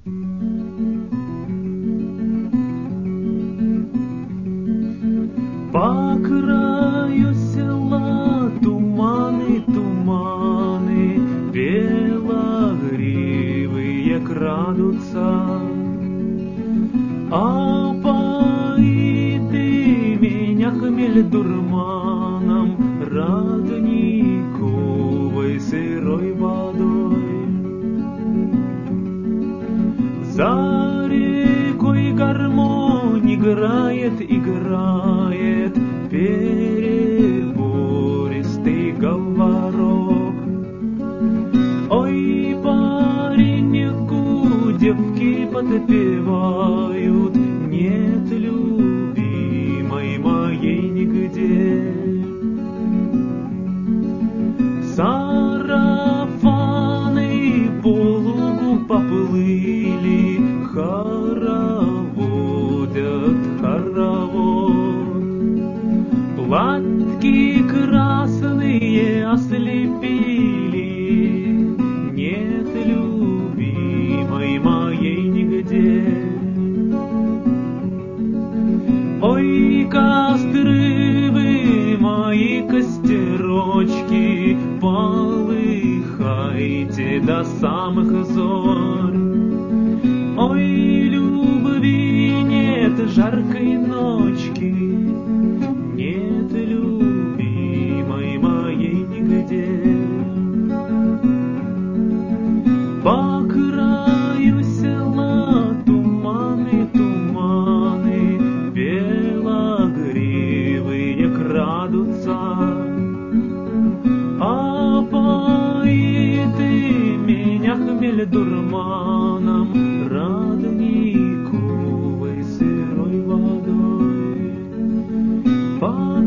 По краю села туманы, туманы, белогривые крадутся. Опои ты меня хмель дурманом, родниковой сырой водой. За рекой гармонь играет, играет перебористый говорок. Ой, пареньку девки подпевают, нет любимой моей нигде. Сарафаны по лугу поплыли, хороводят хоровод. Платки красные ослепили, нет любимой моей нигде. Ой, костры вы, мои костерочки, полыхайте до самых зор. Ой, любви нет жаркой ночки, нет любимой моей нигде. По краю села туманы, туманы, белогривые крадутся. Опои ты меня хмель дурманом, родниковой сырой водой.